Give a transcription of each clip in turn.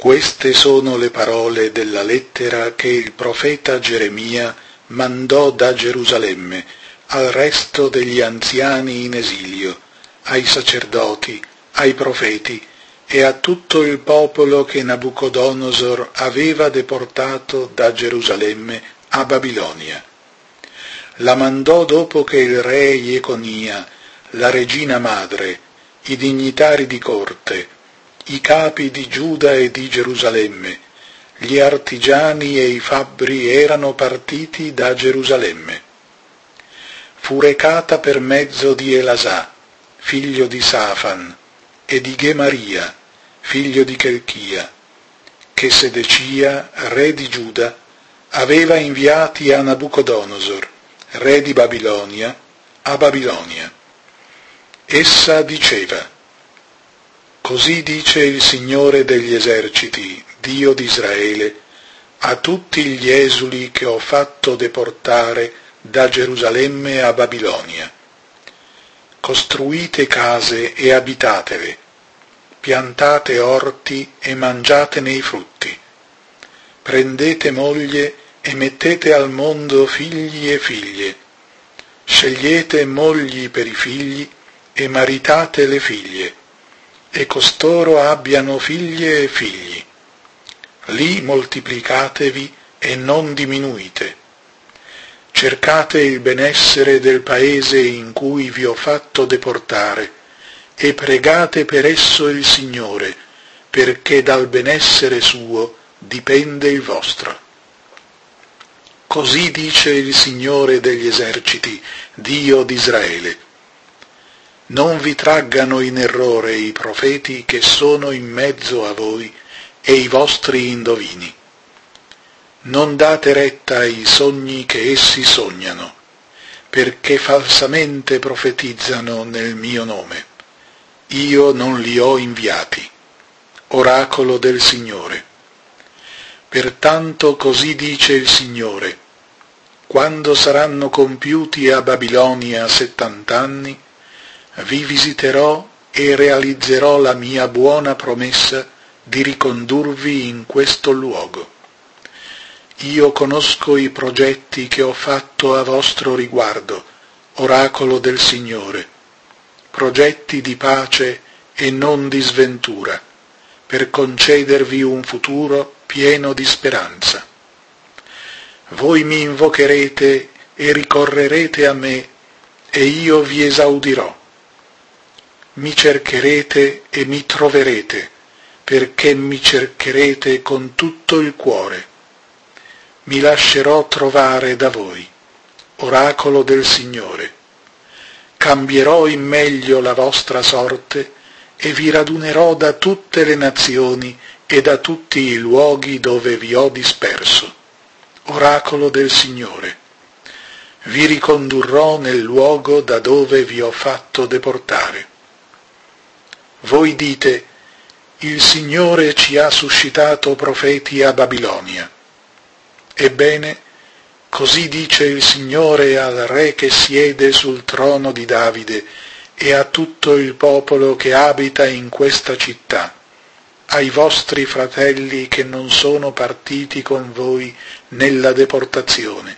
Queste sono le parole della lettera che il profeta Geremia mandò da Gerusalemme al resto degli anziani in esilio, ai sacerdoti, ai profeti e a tutto il popolo che Nabucodonosor aveva deportato da Gerusalemme a Babilonia. La mandò dopo che il re Jeconia, la regina madre, i dignitari di corte, i capi di Giuda e di Gerusalemme, gli artigiani e i fabbri erano partiti da Gerusalemme. Fu recata per mezzo di Elasà, figlio di Safan, e di Gemaria, figlio di Chelchia, che Sedecia, re di Giuda, aveva inviati a Nabucodonosor, re di Babilonia, a Babilonia. Essa diceva: Così dice il Signore degli eserciti, Dio di Israele, a tutti gli esuli che ho fatto deportare da Gerusalemme a Babilonia. Costruite case e abitatele, piantate orti e mangiatene i frutti. Prendete moglie e mettete al mondo figli e figlie. Scegliete mogli per i figli e maritate le figlie, e costoro abbiano figlie e figli. Lì moltiplicatevi e non diminuite. Cercate il benessere del paese in cui vi ho fatto deportare e pregate per esso il Signore, perché dal benessere suo dipende il vostro. Così dice il Signore degli eserciti, Dio di Israele. Non vi traggano in errore i profeti che sono in mezzo a voi e i vostri indovini. Non date retta ai sogni che essi sognano, perché falsamente profetizzano nel mio nome. Io non li ho inviati. Oracolo del Signore. Pertanto così dice il Signore: quando saranno compiuti a Babilonia 70 anni, vi visiterò e realizzerò la mia buona promessa di ricondurvi in questo luogo. Io conosco i progetti che ho fatto a vostro riguardo, oracolo del Signore, progetti di pace e non di sventura, per concedervi un futuro pieno di speranza. Voi mi invocherete e ricorrerete a me, e io vi esaudirò. Mi cercherete e mi troverete, perché mi cercherete con tutto il cuore. Mi lascerò trovare da voi, oracolo del Signore. Cambierò in meglio la vostra sorte e vi radunerò da tutte le nazioni e da tutti i luoghi dove vi ho disperso, oracolo del Signore. Vi ricondurrò nel luogo da dove vi ho fatto deportare. Voi dite: il Signore ci ha suscitato profeti a Babilonia. Ebbene, così dice il Signore al re che siede sul trono di Davide e a tutto il popolo che abita in questa città, ai vostri fratelli che non sono partiti con voi nella deportazione.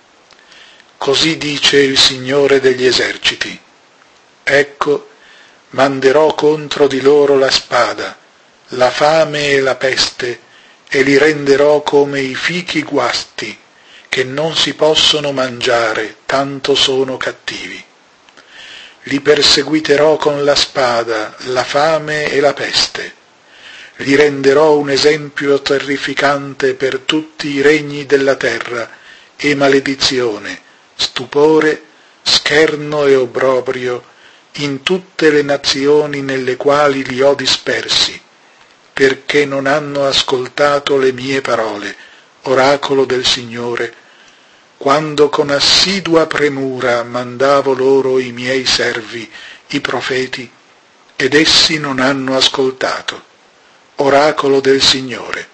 Così dice il Signore degli eserciti: ecco, manderò contro di loro la spada, la fame e la peste, e li renderò come i fichi guasti, che non si possono mangiare, tanto sono cattivi. Li perseguiterò con la spada, la fame e la peste. Li renderò un esempio terrificante per tutti i regni della terra, e maledizione, stupore, scherno e obbrobrio in tutte le nazioni nelle quali li ho dispersi, perché non hanno ascoltato le mie parole, oracolo del Signore, quando con assidua premura mandavo loro i miei servi, i profeti, ed essi non hanno ascoltato, oracolo del Signore.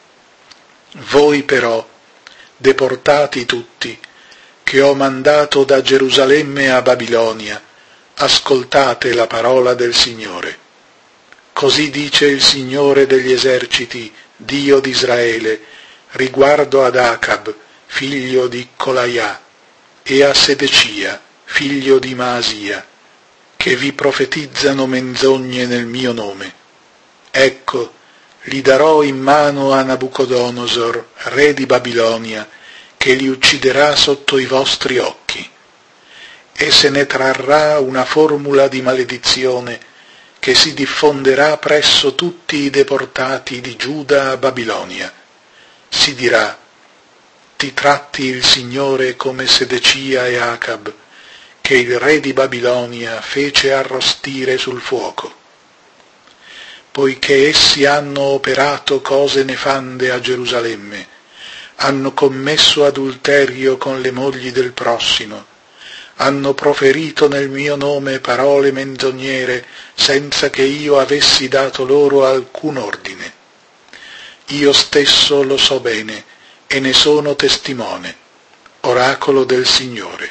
Voi però, deportati tutti, che ho mandato da Gerusalemme a Babilonia, ascoltate la parola del Signore. Così dice il Signore degli eserciti, Dio di Israele, riguardo ad Acab, figlio di Colaiah, e a Sedecia, figlio di Maasia, che vi profetizzano menzogne nel mio nome. Ecco, li darò in mano a Nabucodonosor, re di Babilonia, che li ucciderà sotto i vostri occhi. E se ne trarrà una formula di maledizione che si diffonderà presso tutti i deportati di Giuda a Babilonia. Si dirà: ti tratti il Signore come Sedecia e Acab, che il re di Babilonia fece arrostire sul fuoco. Poiché essi hanno operato cose nefande a Gerusalemme, hanno commesso adulterio con le mogli del prossimo, hanno proferito nel mio nome parole menzognere senza che io avessi dato loro alcun ordine. Io stesso lo so bene e ne sono testimone, oracolo del Signore.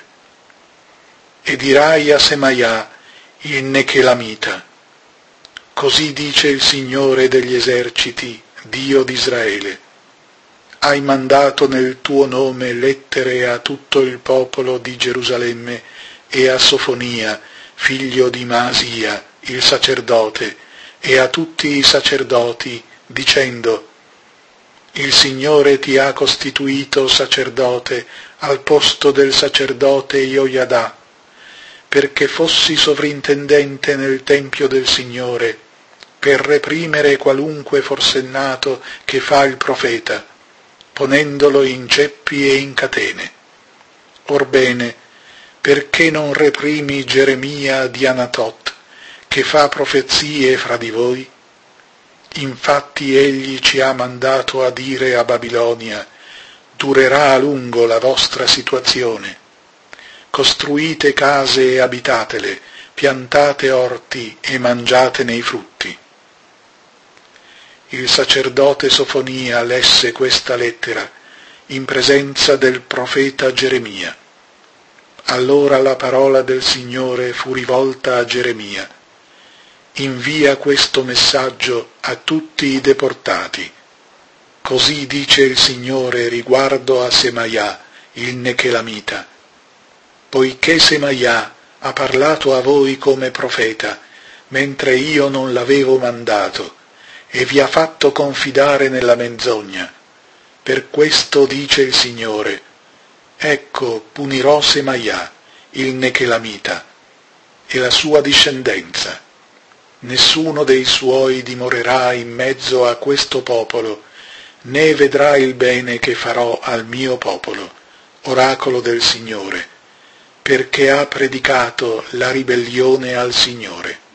E dirai a Semaiah, il Nechelamita: così dice il Signore degli eserciti, Dio di Israele: hai mandato nel tuo nome lettere a tutto il popolo di Gerusalemme e a Sofonia, figlio di Maasia, il sacerdote, e a tutti i sacerdoti, dicendo: il Signore ti ha costituito sacerdote al posto del sacerdote Joiada, perché fossi sovrintendente nel Tempio del Signore, per reprimere qualunque forsennato che fa il profeta, ponendolo in ceppi e in catene. Orbene, perché non reprimi Geremia di Anatot, che fa profezie fra di voi? Infatti egli ci ha mandato a dire a Babilonia: durerà a lungo la vostra situazione. Costruite case e abitatele, piantate orti e mangiatene i frutti. Il sacerdote Sofonia lesse questa lettera in presenza del profeta Geremia. Allora la parola del Signore fu rivolta a Geremia: invia questo messaggio a tutti i deportati. Così dice il Signore riguardo a Semaiah, il Nechelamita: poiché Semaiah ha parlato a voi come profeta, mentre io non l'avevo mandato, e vi ha fatto confidare nella menzogna, per questo dice il Signore: ecco, punirò Semaiah, il Nechelamita, e la sua discendenza. Nessuno dei suoi dimorerà in mezzo a questo popolo, né vedrà il bene che farò al mio popolo, oracolo del Signore, perché ha predicato la ribellione al Signore.